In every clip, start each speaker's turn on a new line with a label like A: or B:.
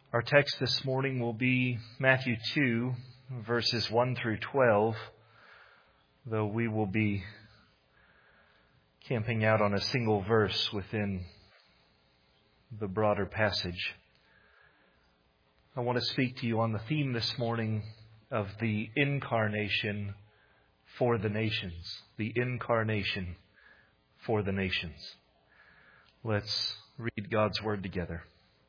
A: Our text this morning will be Matthew 2, verses 1 through 12, though we will be camping out on a single verse within the broader passage. I want to speak to you on the theme this morning of the incarnation for the nations. The incarnation for the nations. Let's read God's Word together.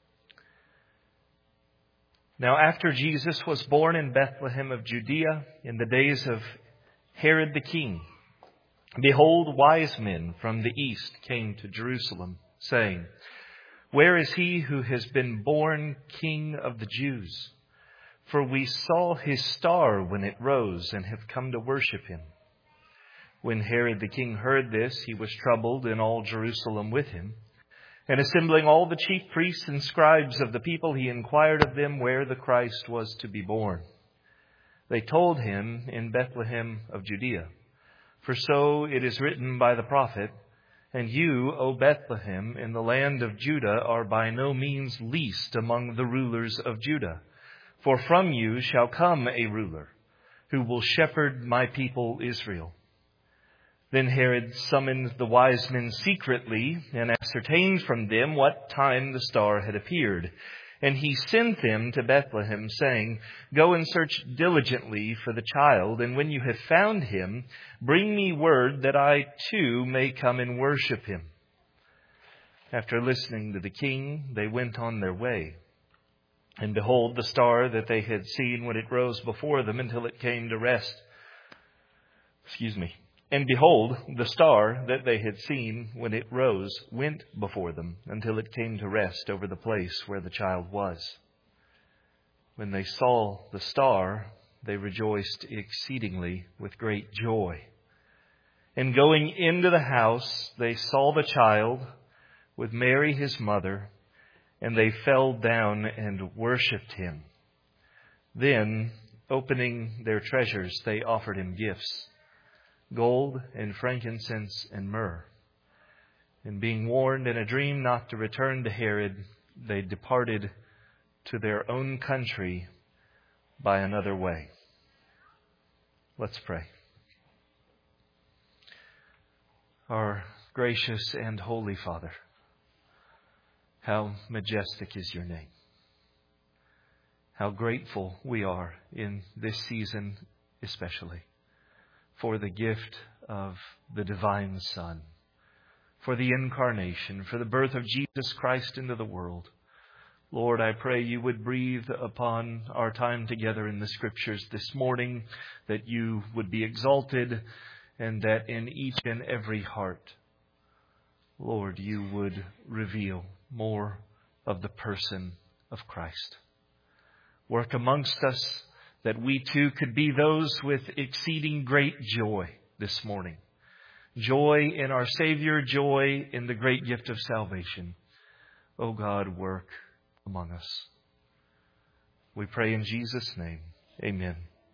A: Now after Jesus was born in Bethlehem of Judea in the days of Herod the king, behold, wise men from the east came to Jerusalem, saying, Where is he who has been born King of the Jews? For we saw his star when it rose and have come to worship him. When Herod the king heard this, he was troubled, and all Jerusalem with him. And assembling all the chief priests and scribes of the people, he inquired of them where the Christ was to be born. They told him, In Bethlehem of Judea. For so it is written by the prophet, And you, O Bethlehem, in the land of Judah, are by no means least among the rulers of Judah. For from you shall come a ruler, who will shepherd my people Israel. Then Herod summoned the wise men secretly and ascertained from them what time the star had appeared. And he sent them to Bethlehem, saying, Go and search diligently for the child, and when you have found him, bring me word that I too may come and worship him. After listening to the king, they went on their way. And behold, the star that they had seen when it rose before them until it came to rest. And behold, the star that they had seen when it rose went before them until it came to rest over the place where the child was. When they saw the star, they rejoiced exceedingly with great joy. And going into the house, they saw the child with Mary his mother, and they fell down and worshipped him. Then, opening their treasures, they offered him gifts, gold and frankincense and myrrh. And being warned in a dream not to return to Herod, they departed to their own country by another way. Let's pray. Our gracious and holy Father, how majestic is your name. How grateful we are in this season especially for the gift of the divine Son, for the incarnation, for the birth of Jesus Christ into the world. Lord, I pray you would breathe upon our time together in the Scriptures this morning, that you would be exalted, and that in each and every heart, Lord, you would reveal more of the person of Christ. Work amongst us, that we too could be those with exceeding great joy this morning. Joy in our Savior, joy in the great gift of salvation. O God, work among us. We pray in Jesus' name. Amen.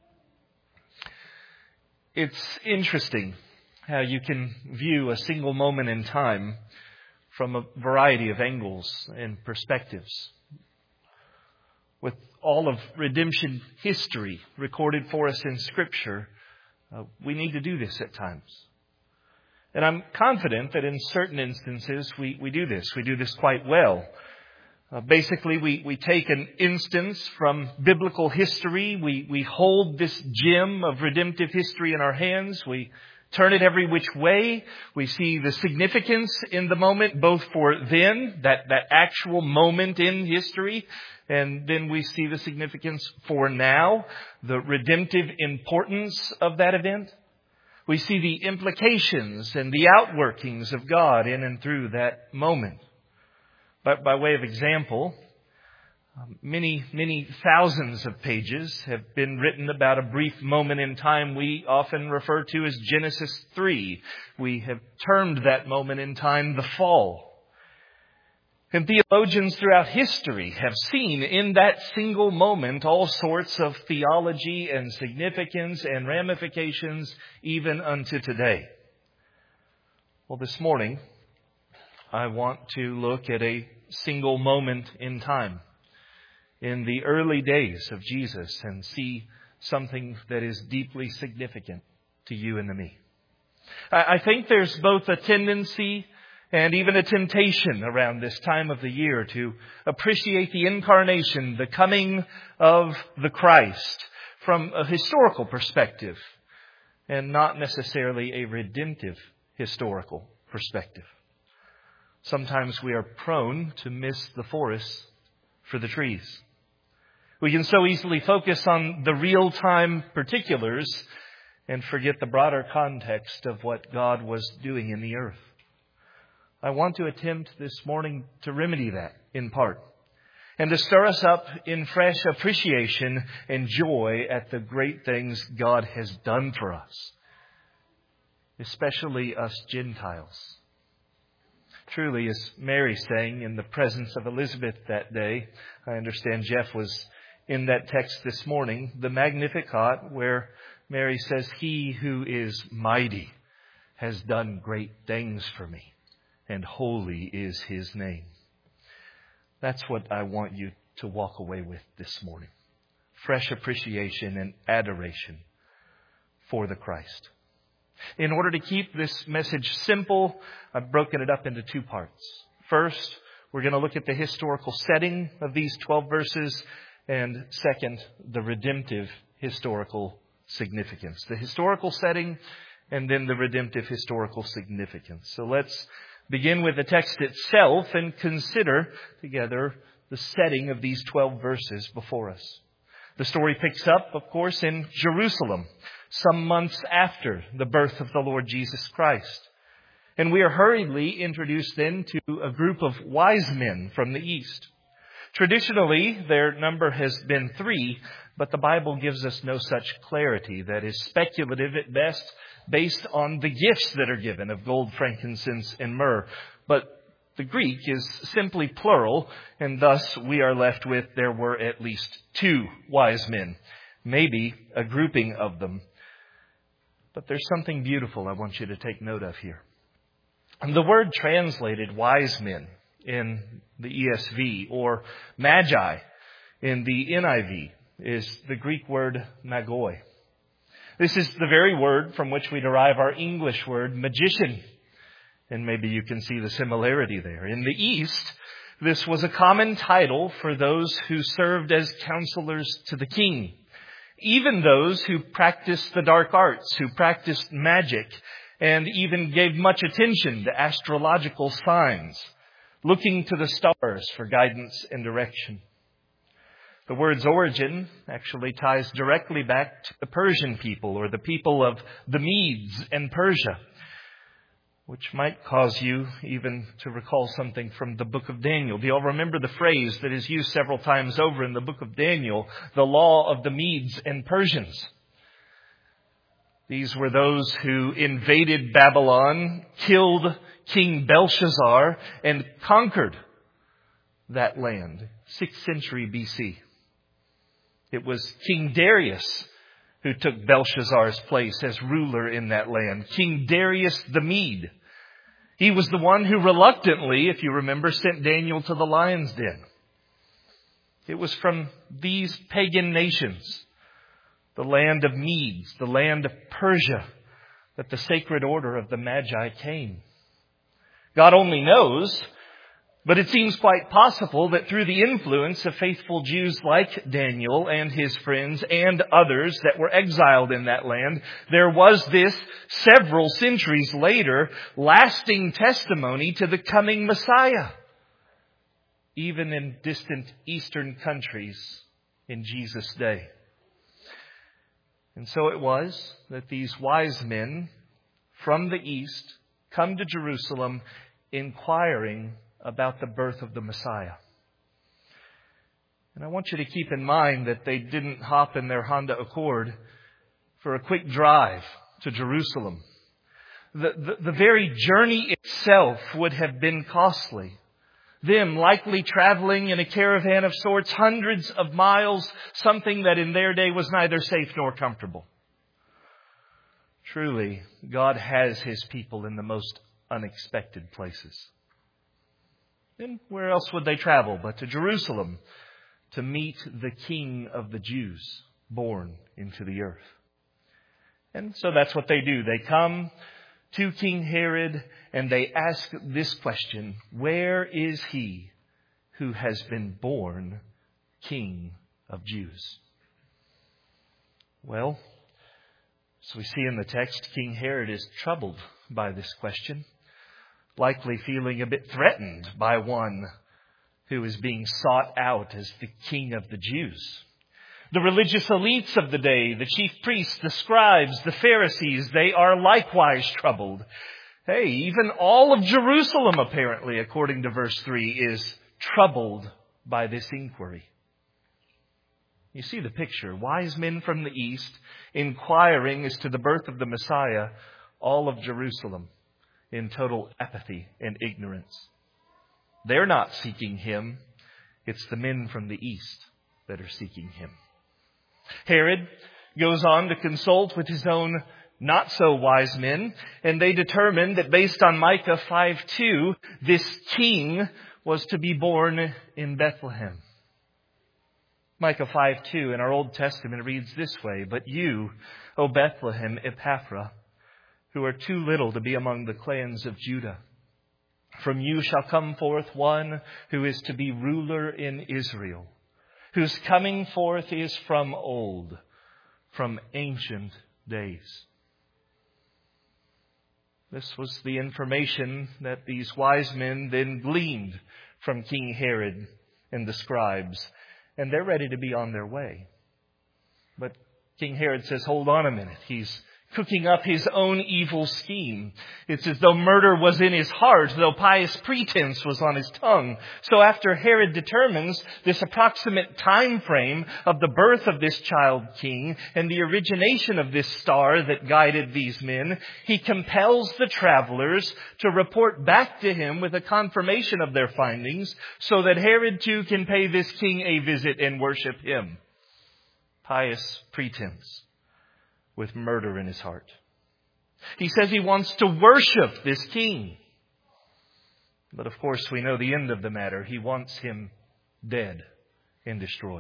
A: It's interesting how you can view a single moment in time from a variety of angles and perspectives. With all of redemption history recorded for us in Scripture, we need to do this at times. And I'm confident that in certain instances we do this. We do this quite well. Basically, we take an instance from biblical history. We hold this gem of redemptive history in our hands. We turn it every which way. We see the significance in the moment, both for then, that actual moment in history, and then we see the significance for now, the redemptive importance of that event. We see the implications and the outworkings of God in and through that moment. But by way of example, many thousands of pages have been written about a brief moment in time we often refer to as Genesis 3. We have termed that moment in time the fall. And theologians throughout history have seen in that single moment all sorts of theology and significance and ramifications even unto today. Well, this morning, I want to look at a single moment in time in the early days of Jesus and see something that is deeply significant to you and to me. I think there's both a tendency and even a temptation around this time of the year to appreciate the incarnation, the coming of the Christ, from a historical perspective and not necessarily a redemptive historical perspective. Sometimes we are prone to miss the forest for the trees. We can so easily focus on the real-time particulars and forget the broader context of what God was doing in the earth. I want to attempt this morning to remedy that in part and to stir us up in fresh appreciation and joy at the great things God has done for us, especially us Gentiles. Truly, as Mary sang in the presence of Elizabeth that day, I understand Jeff was in that text this morning, the Magnificat, where Mary says, "He who is mighty has done great things for me, and holy is His name." That's what I want you to walk away with this morning. Fresh appreciation and adoration for the Christ. In order to keep this message simple, I've broken it up into two parts. First, we're going to look at the historical setting of these 12 verses. And second, the redemptive historical significance. The historical setting and then the redemptive historical significance. So let's begin with the text itself and consider together the setting of these 12 verses before us. The story picks up, of course, in Jerusalem, some months after the birth of the Lord Jesus Christ. And we are hurriedly introduced then to a group of wise men from the east. Traditionally, their number has been 3, but the Bible gives us no such clarity. That is speculative at best, based on the gifts that are given of gold, frankincense, and myrrh. But the Greek is simply plural, and thus we are left with there were at least 2 wise men, maybe a grouping of them. But there's something beautiful I want you to take note of here. And the word translated wise men in the ESV or magi in the NIV is the Greek word magoi. This is the very word from which we derive our English word magician. And maybe you can see the similarity there. In the East, this was a common title for those who served as counselors to the king. Even those who practiced the dark arts, who practiced magic, and even gave much attention to astrological signs, looking to the stars for guidance and direction. The word's origin actually ties directly back to the Persian people, or the people of the Medes and Persia, which might cause you even to recall something from the book of Daniel. Do you all remember the phrase that is used several times over in the book of Daniel, the law of the Medes and Persians? These were those who invaded Babylon, killed King Belshazzar, and conquered that land, 6th century BC. It was King Darius who took Belshazzar's place as ruler in that land. King Darius the Mede. He was the one who reluctantly, if you remember, sent Daniel to the lion's den. It was from these pagan nations, the land of Medes, the land of Persia, that the sacred order of the Magi came. God only knows, but it seems quite possible that through the influence of faithful Jews like Daniel and his friends and others that were exiled in that land, there was this, several centuries later, lasting testimony to the coming Messiah, even in distant eastern countries in Jesus' day. And so it was that these wise men from the east come to Jerusalem inquiring about the birth of the Messiah. And I want you to keep in mind that they didn't hop in their Honda Accord for a quick drive to Jerusalem. The very journey itself would have been costly. Them likely traveling in a caravan of sorts, hundreds of miles, something that in their day was neither safe nor comfortable. Truly, God has His people in the most unexpected places. Then where else would they travel but to Jerusalem, to meet the King of the Jews born into the earth. And so that's what they do. They come to King Herod and they ask this question: where is he who has been born King of Jews? Well, as we see in the text, King Herod is troubled by this question, likely feeling a bit threatened by one who is being sought out as the King of the Jews. The religious elites of the day, the chief priests, the scribes, the Pharisees, they are likewise troubled. Hey, even all of Jerusalem, apparently, according to verse 3, is troubled by this inquiry. You see the picture. Wise men from the east inquiring as to the birth of the Messiah, all of Jerusalem in total apathy and ignorance. They're not seeking him. It's the men from the east that are seeking him. Herod goes on to consult with his own not-so-wise men, and they determined that based on Micah 5:2, this king was to be born in Bethlehem. Micah 5:2 in our Old Testament reads this way: "But you, O Bethlehem Ephrathah, who are too little to be among the clans of Judah, from you shall come forth one who is to be ruler in Israel, whose coming forth is from old, from ancient days." This was the information that these wise men then gleaned from King Herod and the scribes, and they're ready to be on their way. But King Herod says, hold on a minute. He's cooking up his own evil scheme. It's as though murder was in his heart, though pious pretense was on his tongue. So after Herod determines this approximate time frame of the birth of this child king and the origination of this star that guided these men, he compels the travelers to report back to him with a confirmation of their findings so that Herod too can pay this king a visit and worship him. Pious pretense with murder in his heart. He says he wants to worship this king. But of course we know the end of the matter. He wants him dead and destroyed.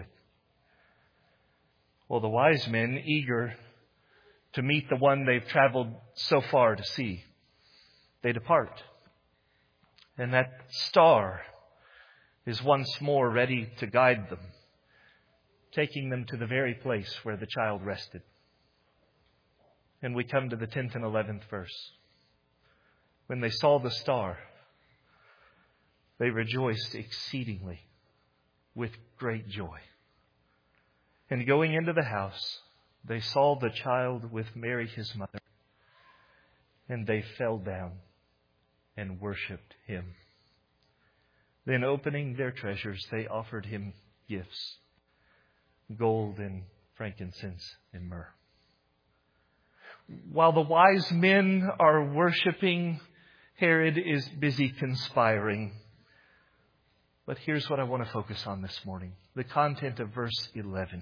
A: Well, the wise men, eager to meet the one they've traveled so far to see, they depart. And that star is once more ready to guide them, taking them to the very place where the child rested. And we come to the 10th and 11th verse. When they saw the star, they rejoiced exceedingly with great joy. And going into the house, they saw the child with Mary his mother, and they fell down and worshipped him. Then opening their treasures, they offered him gifts, gold and frankincense and myrrh. While the wise men are worshiping, Herod is busy conspiring. But here's what I want to focus on this morning. The content of verse 11.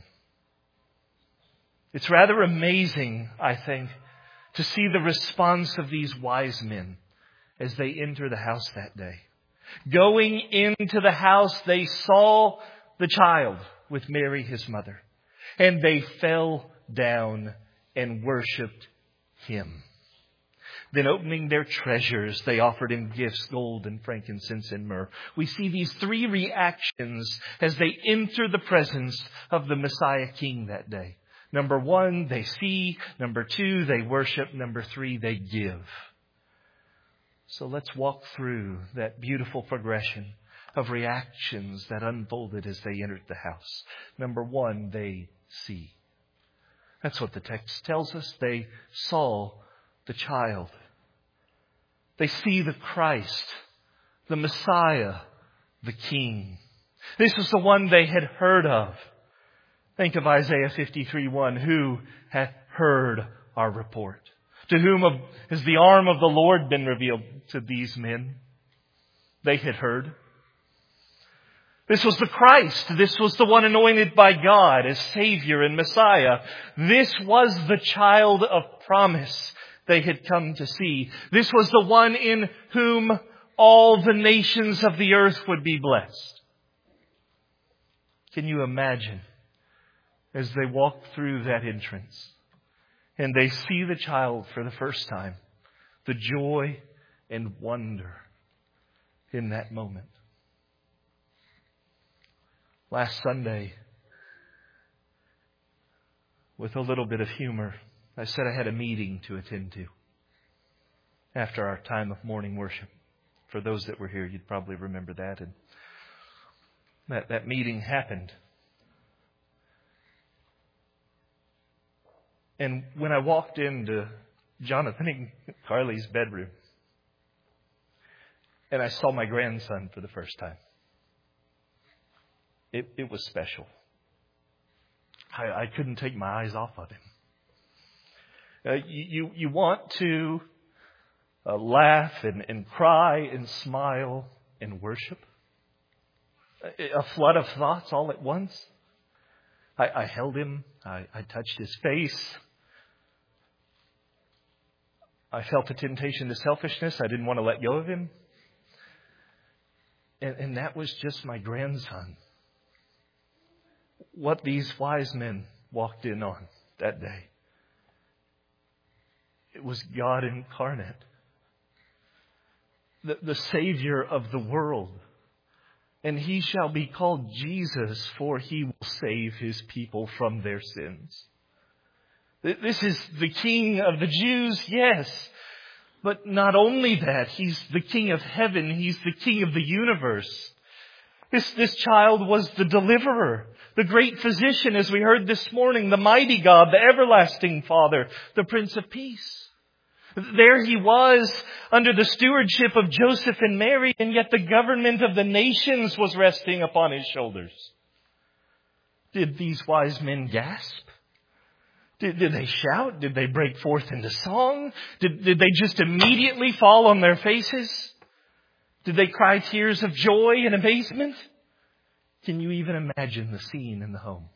A: It's rather amazing, I think, to see the response of these wise men as they enter the house that day. Going into the house, they saw the child with Mary, his mother, and they fell down and worshipped him. Then opening their treasures, they offered him gifts, gold and frankincense and myrrh. We see these three reactions as they enter the presence of the Messiah King that day. Number one, they see. Number two, they worship. Number three, they give. So let's walk through that beautiful progression of reactions that unfolded as they entered the house. Number one, they see. That's what the text tells us. They saw the child. They see the Christ, the Messiah, the King. This was the one they had heard of. Think of Isaiah 53:1. Who hath heard our report? To whom has the arm of the Lord been revealed? To these men. They had heard. This was the Christ. This was the one anointed by God as Savior and Messiah. This was the child of promise they had come to see. This was the one in whom all the nations of the earth would be blessed. Can you imagine as they walk through that entrance and they see the child for the first time, the joy and wonder in that moment? Last Sunday, with a little bit of humor, I said I had a meeting to attend to after our time of morning worship. For those that were here, you'd probably remember that. And that meeting happened. And when I walked into Jonathan and Carly's bedroom, and I saw my grandson for the first time, it was special. I couldn't take my eyes off of him. You want to laugh and cry and smile and worship. A flood of thoughts all at once. I held him. I touched his face. I felt a temptation to selfishness. I didn't want to let go of him. And that was just my grandson. What these wise men walked in on that day. It was God incarnate. The Savior of the world. And He shall be called Jesus, for He will save His people from their sins. This is the King of the Jews, yes. But not only that, He's the King of heaven. He's the King of the universe. This child was the deliverer, the great physician, as we heard this morning, the mighty God, the everlasting Father, the Prince of Peace. There He was under the stewardship of Joseph and Mary, and yet the government of the nations was resting upon His shoulders. Did these wise men gasp? Did they shout? Did they break forth into song? Did they just immediately fall on their faces? Did they cry tears of joy and amazement? Can you even imagine the scene in the home?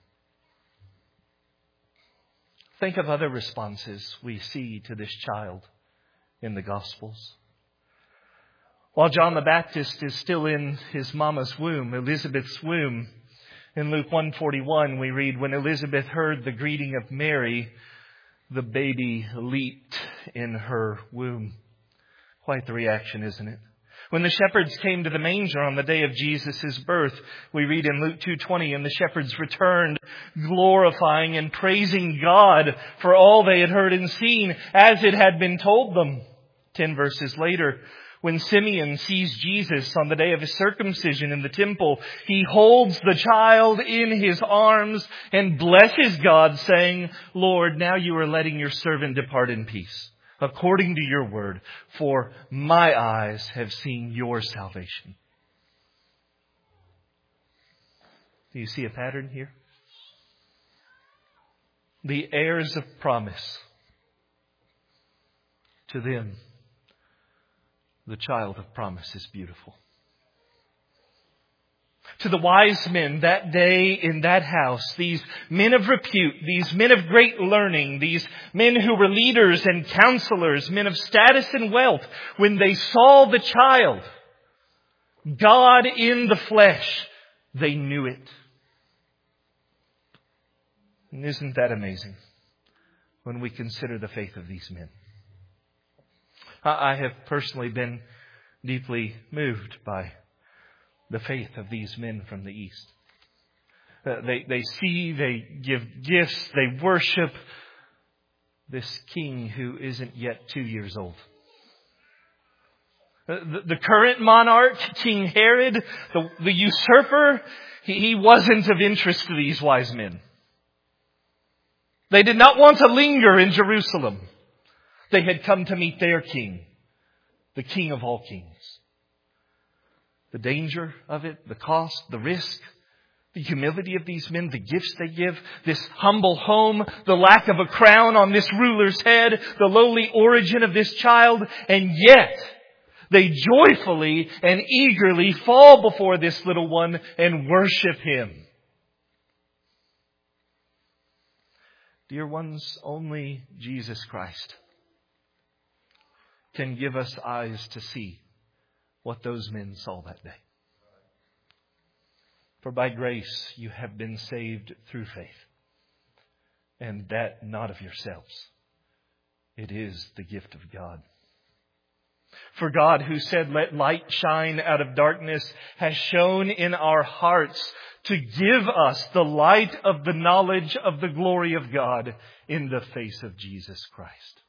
A: Think of other responses we see to this child in the Gospels. While John the Baptist is still in his mama's womb, Elizabeth's womb, in Luke 1:41 we read, when Elizabeth heard the greeting of Mary, the baby leaped in her womb. Quite the reaction, isn't it? When the shepherds came to the manger on the day of Jesus' birth, we read in Luke 2:20, and the shepherds returned, glorifying and praising God for all they had heard and seen, as it had been told them. 10 verses later, when Simeon sees Jesus on the day of his circumcision in the temple, he holds the child in his arms and blesses God, saying, Lord, now you are letting your servant depart in peace, according to your word, for my eyes have seen your salvation. Do you see a pattern here? The heirs of promise. To them, the child of promise is beautiful. To the wise men that day in that house, these men of repute, these men of great learning, these men who were leaders and counselors, men of status and wealth, when they saw the child, God in the flesh, they knew it. And isn't that amazing when we consider the faith of these men? I have personally been deeply moved by the faith of these men from the East. They see, they give gifts, they worship this king who isn't yet 2 years old. The current monarch, King Herod, the usurper, he wasn't of interest to these wise men. They did not want to linger in Jerusalem. They had come to meet their king, the King of all kings. The danger of it, the cost, the risk, the humility of these men, the gifts they give, this humble home, the lack of a crown on this ruler's head, the lowly origin of this child, and yet they joyfully and eagerly fall before this little one and worship Him. Dear ones, only Jesus Christ can give us eyes to see what those men saw that day. For by grace you have been saved through faith, and that not of yourselves. It is the gift of God. For God, who said, "Let light shine out of darkness," has shone in our hearts to give us the light of the knowledge of the glory of God in the face of Jesus Christ.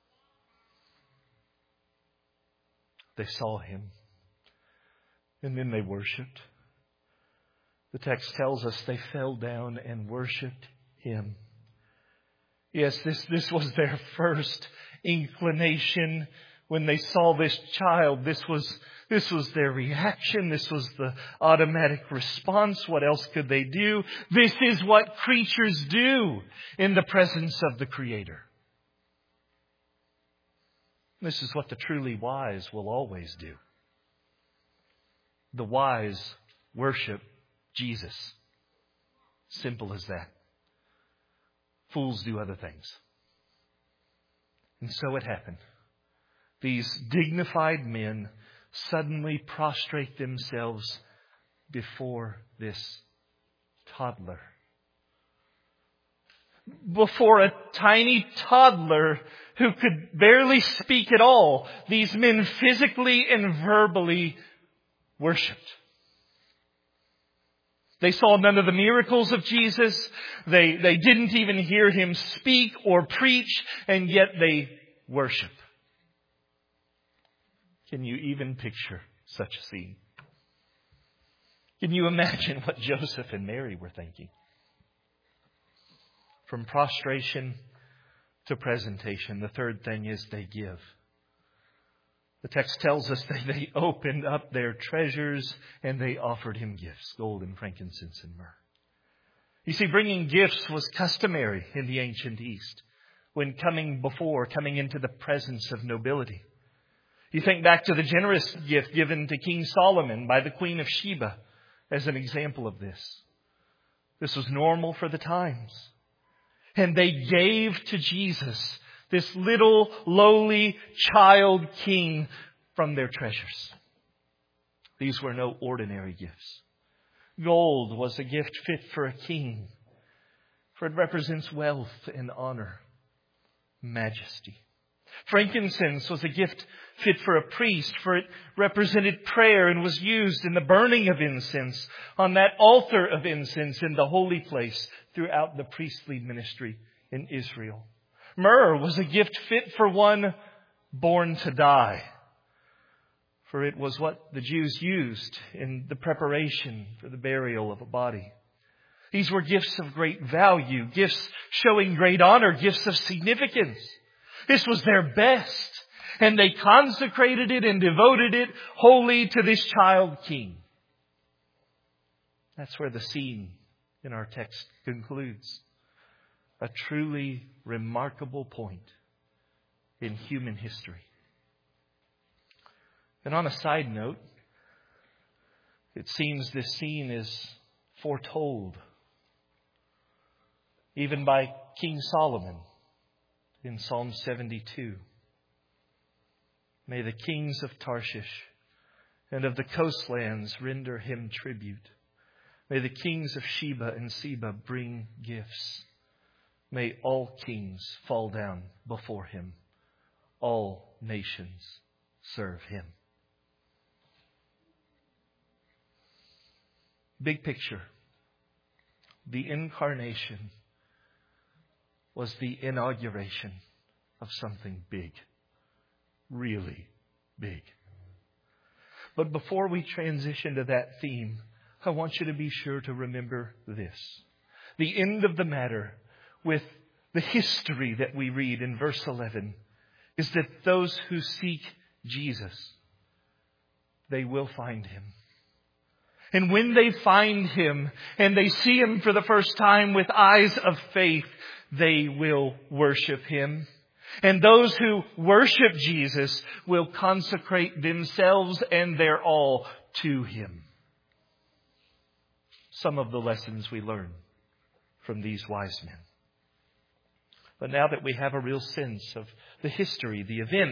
A: They saw Him, and then they worshipped. The text tells us they fell down and worshipped Him. Yes, this was their first inclination when they saw this child. This was their reaction. This was the automatic response. What else could they do? This is what creatures do in the presence of the Creator. This is what the truly wise will always do. The wise worship Jesus. Simple as that. Fools do other things. And so it happened. These dignified men suddenly prostrate themselves before this toddler. Before a tiny toddler who could barely speak at all, these men physically and verbally worshipped. They saw none of the miracles of Jesus. They didn't even hear Him speak or preach, and yet they worship. Can you even picture such a scene? Can you imagine what Joseph and Mary were thinking? From prostration to presentation, the third thing is they give. The text tells us that they opened up their treasures and they offered Him gifts, gold and frankincense and myrrh. You see, bringing gifts was customary in the ancient East when coming into the presence of nobility. You think back to the generous gift given to King Solomon by the Queen of Sheba as an example of this. This was normal for the times. And they gave to Jesus, this little lowly child king, from their treasures. These were no ordinary gifts. Gold was a gift fit for a king, for it represents wealth and honor, majesty. Frankincense was a gift fit for a priest, for it represented prayer and was used in the burning of incense on that altar of incense in the holy place throughout the priestly ministry in Israel. Myrrh was a gift fit for one born to die, for it was what the Jews used in the preparation for the burial of a body. These were gifts of great value, gifts showing great honor, gifts of significance. This was their best, and they consecrated it and devoted it wholly to this child king. That's where the scene in our text concludes. A truly remarkable point in human history. And on a side note, it seems this scene is foretold even by King Solomon in Psalm 72. May the kings of Tarshish and of the coastlands render Him tribute. May the kings of Sheba and Seba bring gifts. May all kings fall down before Him. All nations serve Him. Big picture. The incarnation was the inauguration of something big. Really big. But before we transition to that theme, I want you to be sure to remember this. The end of the matter with the history that we read in verse 11 is that those who seek Jesus, they will find Him. And when they find Him and they see Him for the first time with eyes of faith, they will worship Him. And those who worship Jesus will consecrate themselves and their all to Him. Some of the lessons we learn from these wise men. But now that we have a real sense of the history, the event,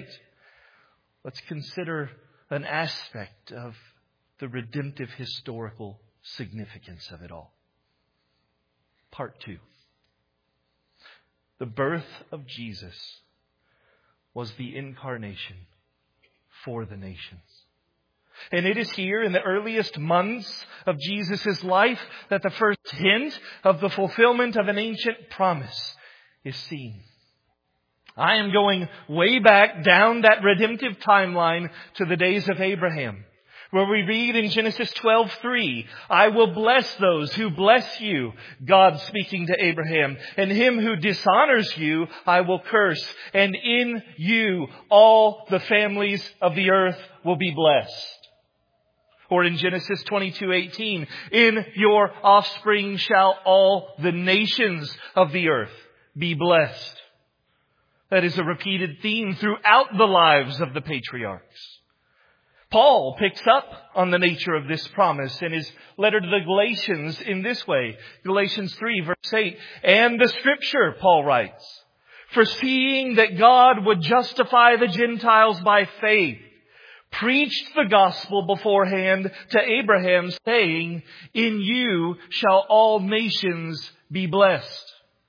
A: let's consider an aspect of the redemptive historical significance of it all. Part 2. The birth of Jesus was the incarnation for the nations. And it is here in the earliest months of Jesus' life that the first hint of the fulfillment of an ancient promise is seen. I am going way back down that redemptive timeline to the days of Abraham, where we read in Genesis 12:3, I will bless those who bless you, God speaking to Abraham, and him who dishonors you I will curse, and in you all the families of the earth will be blessed. Or in Genesis 22:18, in your offspring shall all the nations of the earth be blessed. That is a repeated theme throughout the lives of the patriarchs. Paul picks up on the nature of this promise in his letter to the Galatians in this way. Galatians 3 verse 8. And the Scripture, Paul writes, foreseeing that God would justify the Gentiles by faith, preached the gospel beforehand to Abraham, saying, in you shall all nations be blessed.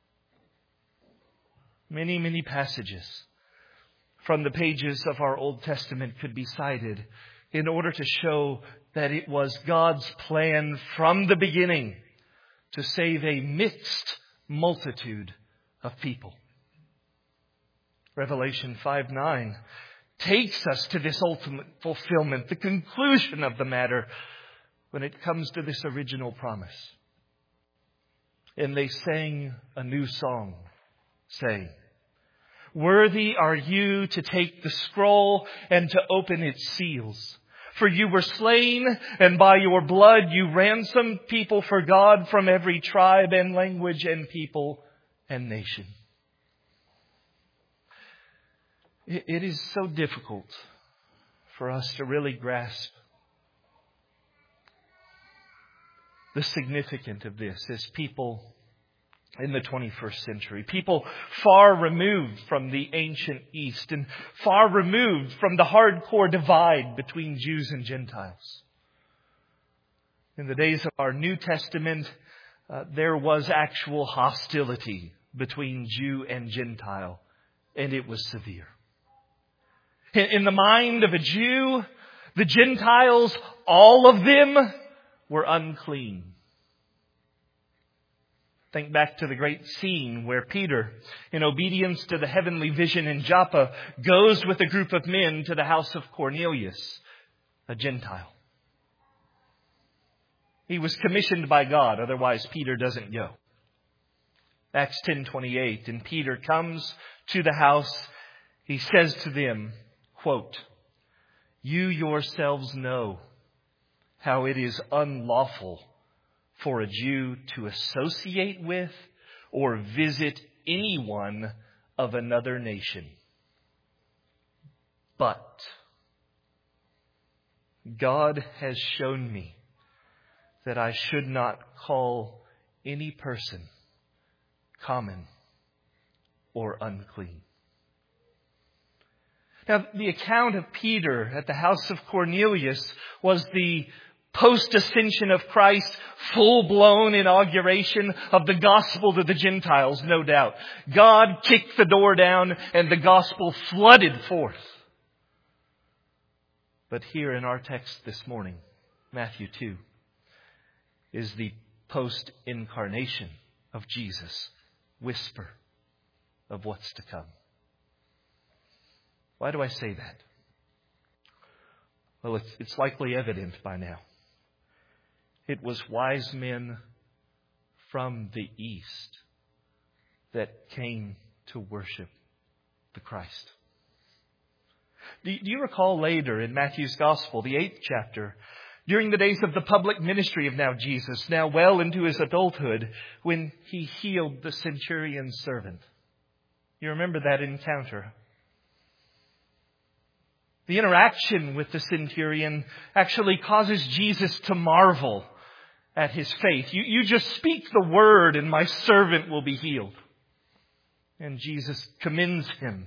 A: Many, many passages from the pages of our Old Testament could be cited in order to show that it was God's plan from the beginning to save a mixed multitude of people. Revelation 5:9 takes us to this ultimate fulfillment, the conclusion of the matter, when it comes to this original promise. And they sang a new song, saying, worthy are you to take the scroll and to open its seals. For you were slain, and by your blood you ransomed people for God from every tribe and language and people and nation. It is so difficult for us to really grasp the significance of this as people in the 21st century. People far removed from the ancient East and far removed from the hardcore divide between Jews and Gentiles. In the days of our New Testament, there was actual hostility between Jew and Gentile, and it was severe. In the mind of a Jew, the Gentiles, all of them, were unclean. Think back to the great scene where Peter, in obedience to the heavenly vision in Joppa, goes with a group of men to the house of Cornelius, a Gentile. He was commissioned by God, otherwise Peter doesn't go. Acts 10:28, and Peter comes to the house. He says to them, quote, you yourselves know how it is unlawful for a Jew to associate with or visit anyone of another nation. But God has shown me that I should not call any person common or unclean. Now, the account of Peter at the house of Cornelius was the post-ascension of Christ, full-blown inauguration of the gospel to the Gentiles, no doubt. God kicked the door down and the gospel flooded forth. But here in our text this morning, Matthew 2, is the post-incarnation of Jesus, whisper of what's to come. Why do I say that? Well, it's likely evident by now. It was wise men from the East that came to worship the Christ. Do you recall later in Matthew's Gospel, the 8th chapter, during the days of the public ministry of now Jesus, now well into his adulthood, when he healed the centurion's servant? You remember that encounter? The interaction with the centurion actually causes Jesus to marvel at his faith. You just speak the word and my servant will be healed. And Jesus commends him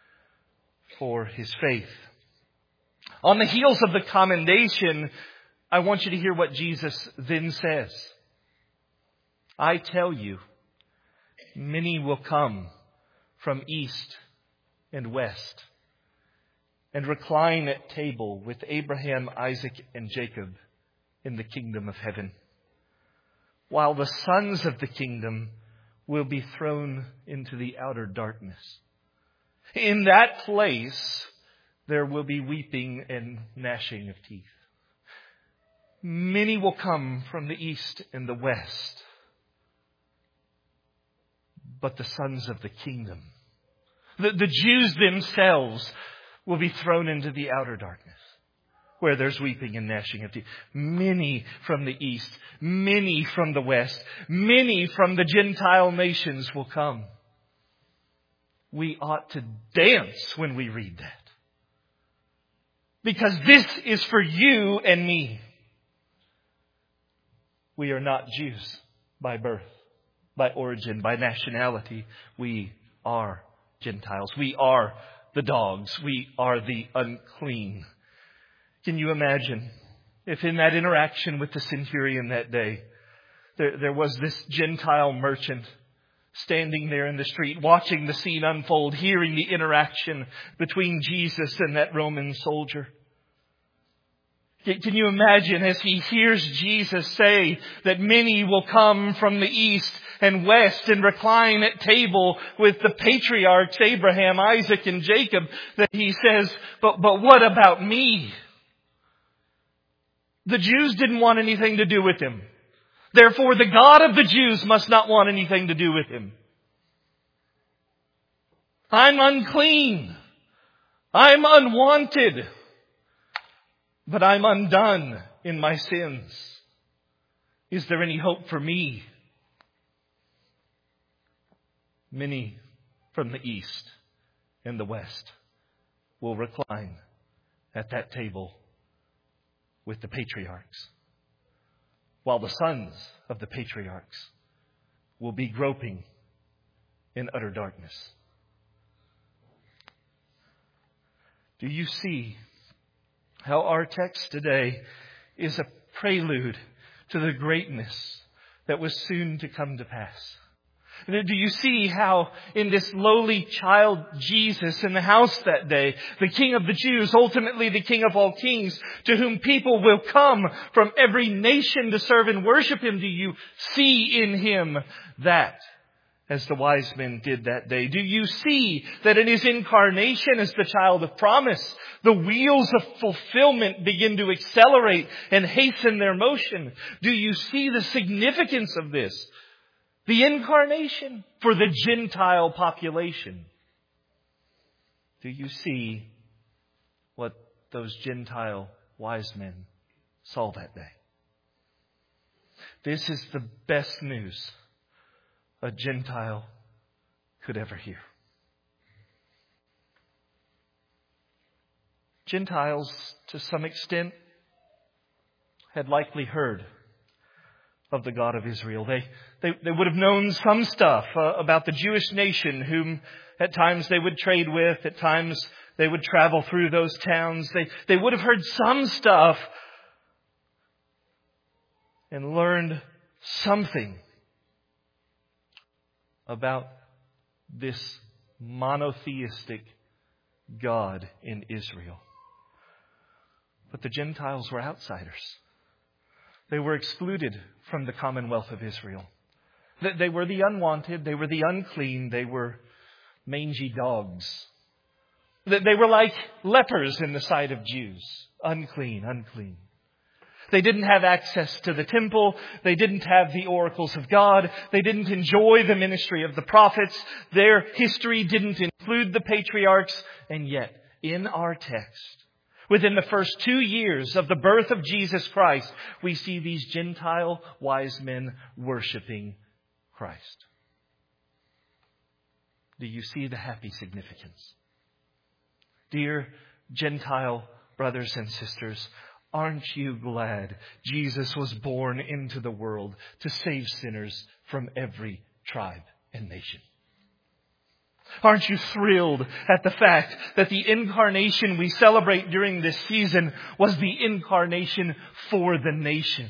A: for his faith. On the heels of the commendation, I want you to hear what Jesus then says. I tell you, many will come from east and west and recline at table with Abraham, Isaac, and Jacob in the kingdom of heaven, while the sons of the kingdom will be thrown into the outer darkness. In that place, there will be weeping and gnashing of teeth. Many will come from the east and the west, but the sons of the kingdom, the Jews themselves, will be thrown into the outer darkness, where there's weeping and gnashing of teeth. Many from the east, many from the west, many from the Gentile nations will come. We ought to dance when we read that, because this is for you and me. We are not Jews by birth, by origin, by nationality. We are Gentiles. We are the dogs. We are the unclean. Can you imagine if in that interaction with the centurion that day, there was this Gentile merchant standing there in the street, watching the scene unfold, hearing the interaction between Jesus and that Roman soldier? Can you imagine as he hears Jesus say that many will come from the east and west and recline at table with the patriarchs, Abraham, Isaac, and Jacob, that he says, but what about me? The Jews didn't want anything to do with him. Therefore, the God of the Jews must not want anything to do with him. I'm unclean. I'm unwanted. But I'm undone in my sins. Is there any hope for me? Many from the east and the west will recline at that table with the patriarchs, while the sons of the patriarchs will be groping in utter darkness. Do you see how our text today is a prelude to the greatness that was soon to come to pass? Do you see how in this lowly child Jesus in the house that day, the King of the Jews, ultimately the King of all kings, to whom people will come from every nation to serve and worship Him, do you see in Him that, as the wise men did that day? Do you see that in His incarnation as the child of promise, the wheels of fulfillment begin to accelerate and hasten their motion? Do you see the significance of this? The incarnation for the Gentile population. Do you see what those Gentile wise men saw that day? This is the best news a Gentile could ever hear. Gentiles, to some extent, had likely heard of the God of Israel. They would have known some stuff about the Jewish nation, whom at times they would trade with, at times they would travel through those towns. They would have heard some stuff and learned something about this monotheistic God in Israel. But the Gentiles were outsiders. They were excluded from the commonwealth of Israel. They were the unwanted. They were the unclean. They were mangy dogs. They were like lepers in the sight of Jews. Unclean, unclean. They didn't have access to the temple. They didn't have the oracles of God. They didn't enjoy the ministry of the prophets. Their history didn't include the patriarchs. And yet, in our text, within the first 2 years of the birth of Jesus Christ, we see these Gentile wise men worshiping Christ. Do you see the happy significance? Dear Gentile brothers and sisters, aren't you glad Jesus was born into the world to save sinners from every tribe and nation? Aren't you thrilled at the fact that the incarnation we celebrate during this season was the incarnation for the nations?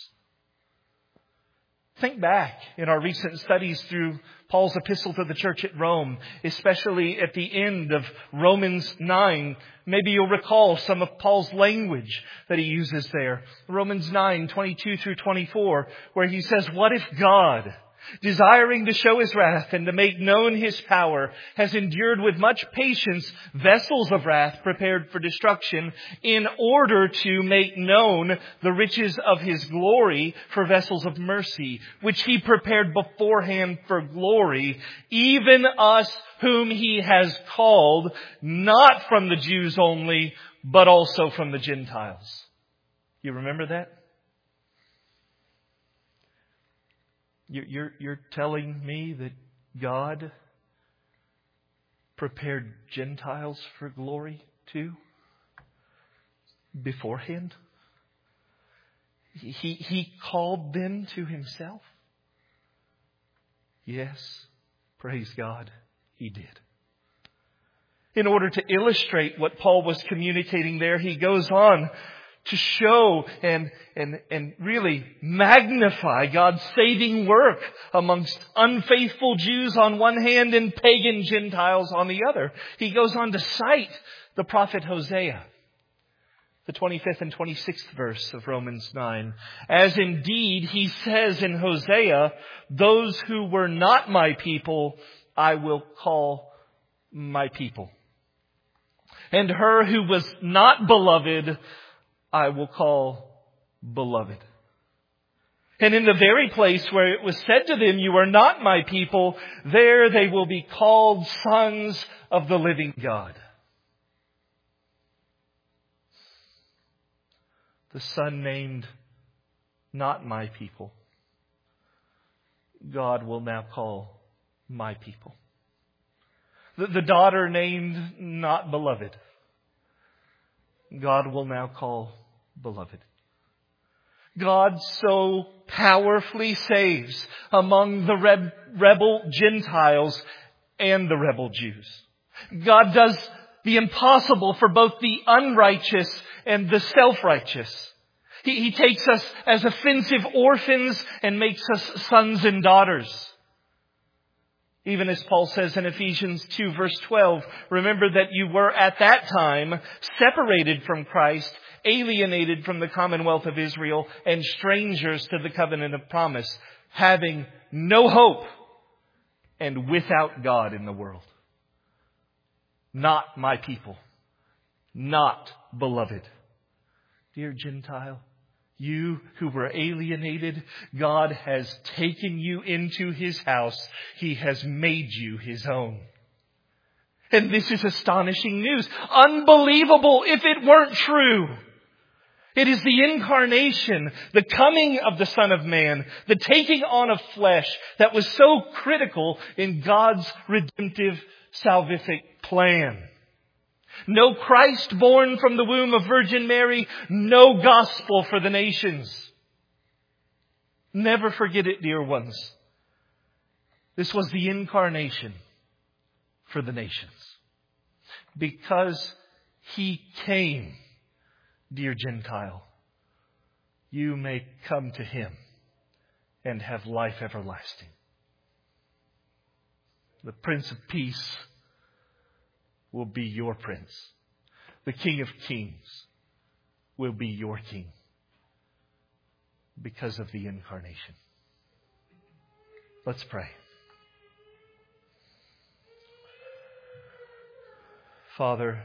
A: Think back in our recent studies through Paul's epistle to the church at Rome, especially at the end of Romans 9. Maybe you'll recall some of Paul's language that he uses there. Romans 9, 22 through 24, where he says, "What if God, desiring to show His wrath and to make known His power, has endured with much patience vessels of wrath prepared for destruction, in order to make known the riches of His glory for vessels of mercy, which He prepared beforehand for glory, even us whom He has called, not from the Jews only, but also from the Gentiles." You remember that? You're telling me that God prepared Gentiles for glory too? Beforehand? He called them to Himself? Yes, praise God, He did. In order to illustrate what Paul was communicating there, he goes on to show and really magnify God's saving work amongst unfaithful Jews on one hand and pagan Gentiles on the other. He goes on to cite the prophet Hosea, the 25th and 26th verse of Romans 9. "As indeed He says in Hosea, those who were not my people, I will call my people. And her who was not beloved, I will call beloved. And in the very place where it was said to them, you are not my people, there they will be called sons of the living God." The son named not my people, God will now call my people. The daughter named not beloved, God will now call beloved. God so powerfully saves among the rebel Gentiles and the rebel Jews. God does the impossible for both the unrighteous and the self-righteous. He takes us as offensive orphans and makes us sons and daughters. Even as Paul says in Ephesians 2 verse 12, "Remember that you were at that time separated from Christ, alienated from the commonwealth of Israel, and strangers to the covenant of promise, having no hope and without God in the world." Not my people, not beloved. Dear Gentile, you who were alienated, God has taken you into His house. He has made you His own. And this is astonishing news. Unbelievable if it weren't true. It is the incarnation, the coming of the Son of Man, the taking on of flesh that was so critical in God's redemptive salvific plan. No Christ born from the womb of Virgin Mary, no gospel for the nations. Never forget it, dear ones. This was the incarnation for the nations. Because He came, dear Gentile, you may come to Him and have life everlasting. The Prince of Peace will be your Prince. The King of Kings will be your King because of the incarnation. Let's pray. Father,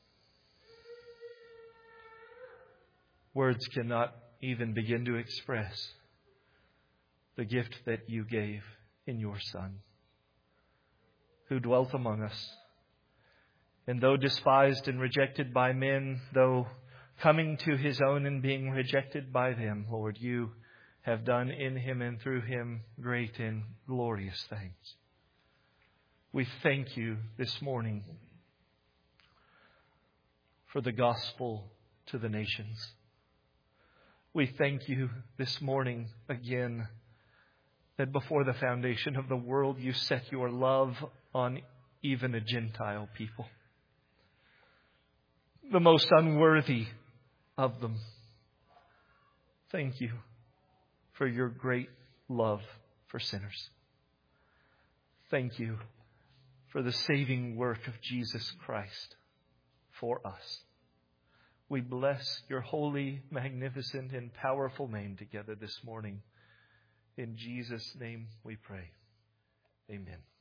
A: words cannot even begin to express the gift that you gave in your Son, who dwelt among us. And though despised and rejected by men, though coming to His own and being rejected by them, Lord, you have done in Him and through Him great and glorious things. We thank you this morning for the gospel to the nations. We thank you this morning again that before the foundation of the world you set your love on even a Gentile people, the most unworthy of them. Thank you for your great love for sinners. Thank you for the saving work of Jesus Christ for us. We bless your holy, magnificent, and powerful name together this morning. In Jesus' name we pray. Amen.